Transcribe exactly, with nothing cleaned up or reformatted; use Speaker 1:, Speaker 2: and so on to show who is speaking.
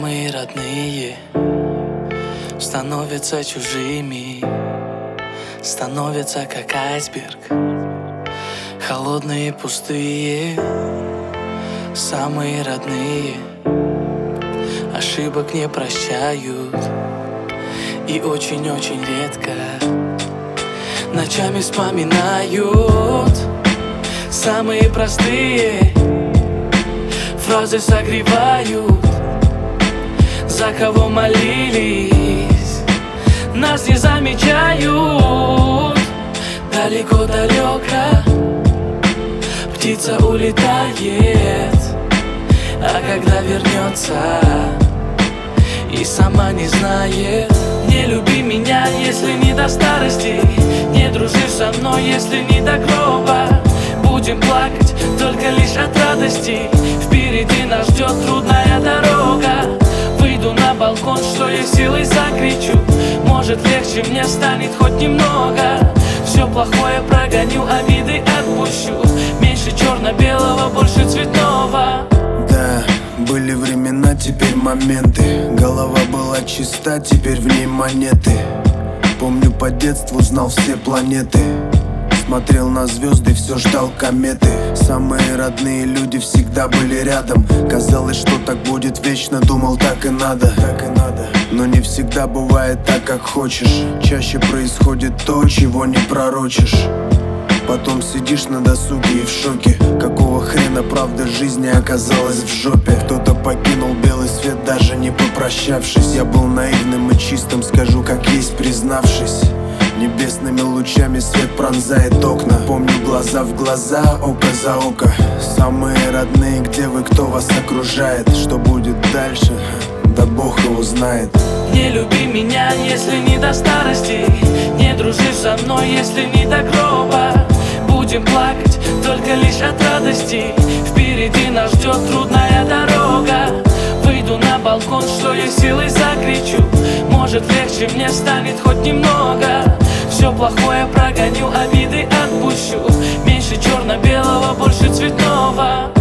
Speaker 1: Самые родные становятся чужими, становятся как айсберг, холодные, пустые. Самые родные ошибок не прощают, и очень-очень редко ночами вспоминают. Самые простые фразы согревают, за кого молились, нас не замечают. Далеко-далеко птица улетает, а когда вернется и сама не знает. Не люби меня, если не до старости, не дружи со мной, если не до гроба. Будем плакать только лишь от радости, впереди нас ждет трудная дорога. Выйду на балкон, что я силой закричу, может легче мне станет хоть немного. Все плохое прогоню, обиды отпущу, меньше черно-белого, больше цветного.
Speaker 2: Да, были времена, теперь моменты. Голова была чиста, теперь в ней монеты. Помню, по детству знал все планеты, смотрел на звезды, все ждал кометы. Самые родные люди всегда были рядом. Казалось, что так будет вечно, думал, так и надо, так и надо. Но не всегда бывает так, как хочешь. Чаще происходит то, чего не пророчишь. Потом сидишь на досуге и в шоке. Какого хрена правда жизни оказалась в жопе? Кто-то покинул белый свет, даже не попрощавшись. Я был наивным и чистым, скажу как есть, признавшись. Небесными лучами свет пронзает окна. Помню глаза в глаза, око за око. Самые родные, где вы, кто вас окружает? Что будет дальше? Да Бог его знает.
Speaker 1: Не люби меня, если не до старости, не дружи со мной, если не до гроба. Будем плакать только лишь от радости, впереди нас ждет трудная дорога. Выйду на балкон, что я силой закричу, может легче мне станет хоть немного. Все плохое прогоню, обиды отпущу, меньше черно-белого, больше цветного.